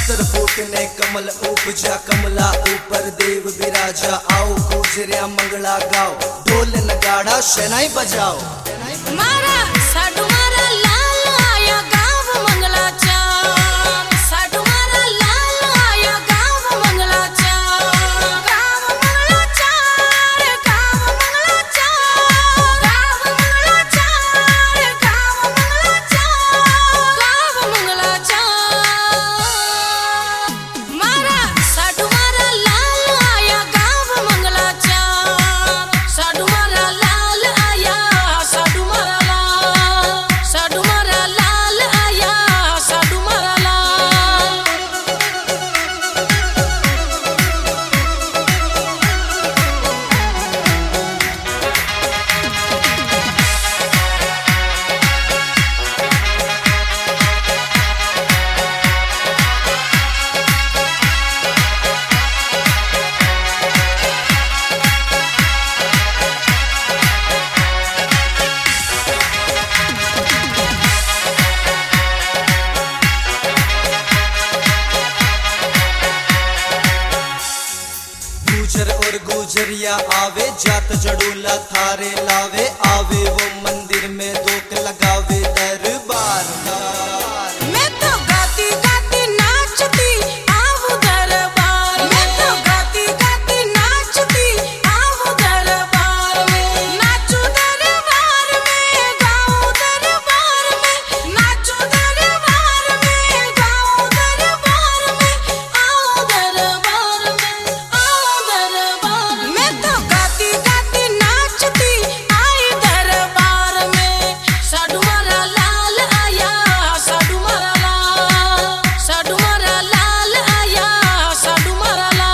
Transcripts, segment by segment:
फूट ने कमल उपजा कमला ऊपर देव विराजा। आओ गुजरिया मंगला गाओ, ढोल नगाड़ा शहनाई बजाओ। मारा साडू मारा लाल आया गाँव मंगला चार, साडू मारा लाल आया गाँव मंगला चार, गाँव मंगला चार, गाँव मंगला चार, गाँव मंगला चार, गाँव मंगला चार, गाँव मंगला चार। मारा साडू मारा लाल आया गाँव मंगला चार, साडू मारा लाल आया, साडू मारा लाल, साडू मारा लाल आया, साडू मारा लाल। गुजर और गुजरिया आवे, जात जड़ूला थारे लावे। आवे वो मंदिर में रोक लगावे दरबार। मैं तो गाती गाती नाचती आऊं दरबार, मैं तो गाती गाती नाचती आऊं दरबार में। नाचू दरबार में, गाऊं दरबार में, नाचू दरबार में, गाऊं दरबार में, आऊं दरबार में, आऊं दरबार। मैं तो गाती गाती नाचती आई दरबार में। साडू मारा लाल आया, साडू मारा लाल, साडू मारा लाल आया, साडू मारा लाल।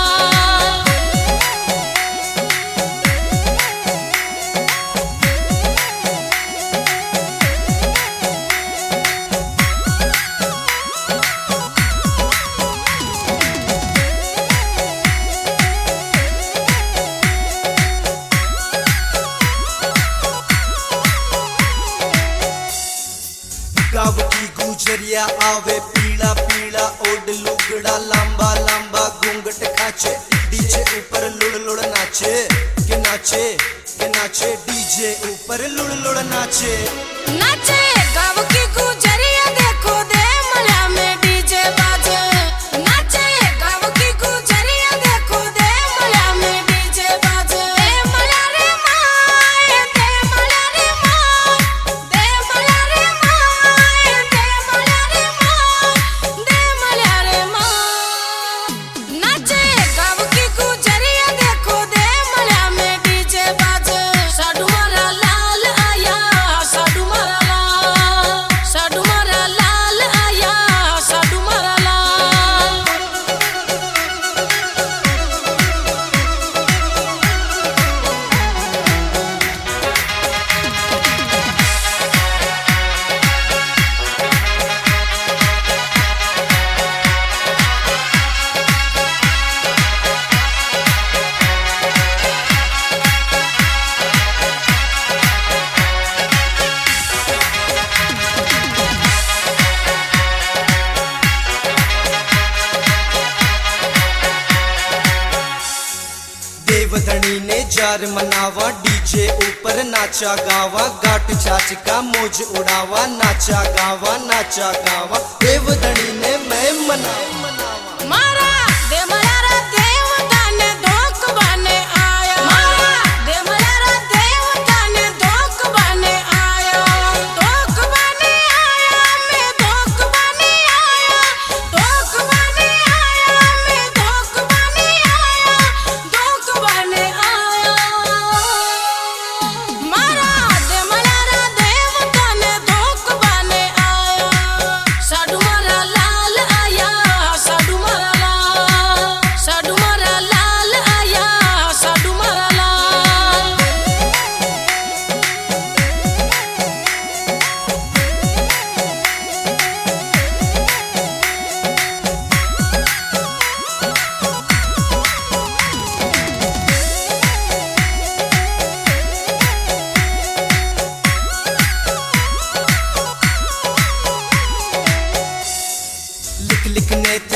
गाँव की गुजरिया आवे, पीला पीला ओढ़ लुगड़ा लंबा लंबा घूंघट खाचे। डीजे ऊपर लुड़ लुड़ नाचे के नाचे के नाचे, डीजे ऊपर लुड़ लुड़ नाचे। नाचे गाँव की गुजरिया देखो दे मला में डीजे बाजे। नाचे गाँव की गुजरिया देखो दे मला में डीजे बाजे। दे मला रे माय, दे मला रे माय, दे मला रे माय, दे मला रे माय, दे मला रे माय। नाचे गाँव की गुजरिया देखो दे मला में डीजे बाजे। साडू मारा लाल आया, साडू मारा लाल, साडू मारा लाल आया, साडू मारा लाल। देवधनी ने जार मनावा, डीजे ऊपर नाचा गावा। गाट चाच का मौज उड़ावा, नाचा गावा नाचा गावा। देवधनी ने मैं मनावा। मारा दे मलारा देवता ने धोख बने आया, मारा दे मलारा देवता ने धोख बने आया। धोख बने आया, मैं धोख बने आया, धोख बने आया, मैं धोख बने आया, धोख बने आया। मारा दे मलारा देवता ने धोख बने आया। साडू मारा लाल आया,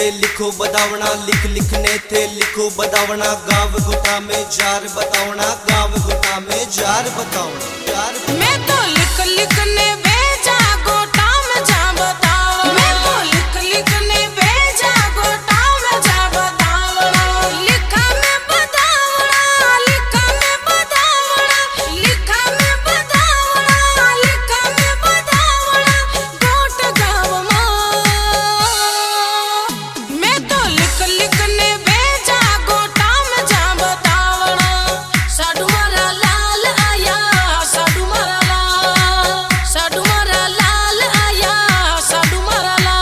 थे लिखो बतावना, लिख लिखने थे लिखो बतावना। गाँव गोटा में जार बतावना, गाँव गोटा में जार बतावना। मैं तो लिख लिखने भेजा गोटा में जा बतावना। मैं तो लिख लिखने भेजा गोटा में जा बतावना। लिखा में बतावना, लिखा में बतावना, लिखा में बतावना, लिखा में बतावना। गोट गाँव मां मैं तो लिख लिखने भेजा गोटा में जा बतावना। साडू मारा लाल आया, साडू मारा लाल, साडू मारा लाल आया, साडू मारा लाल।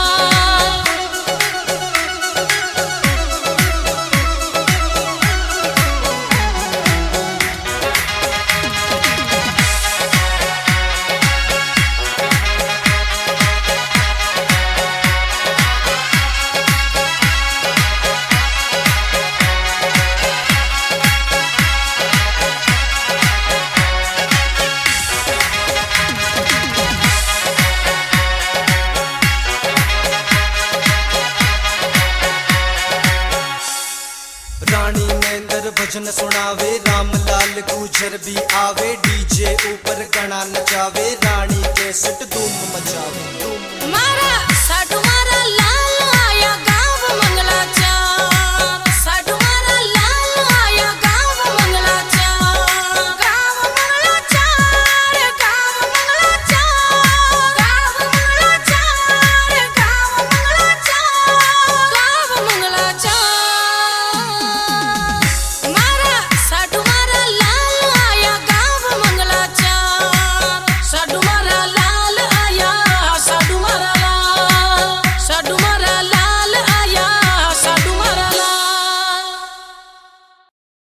रानी नेंदर भजन सुनावे, रामलाल गुजर भी आवे। डीजे ऊपर गणा नचावे, रानी के सट धूम मचावे। मारा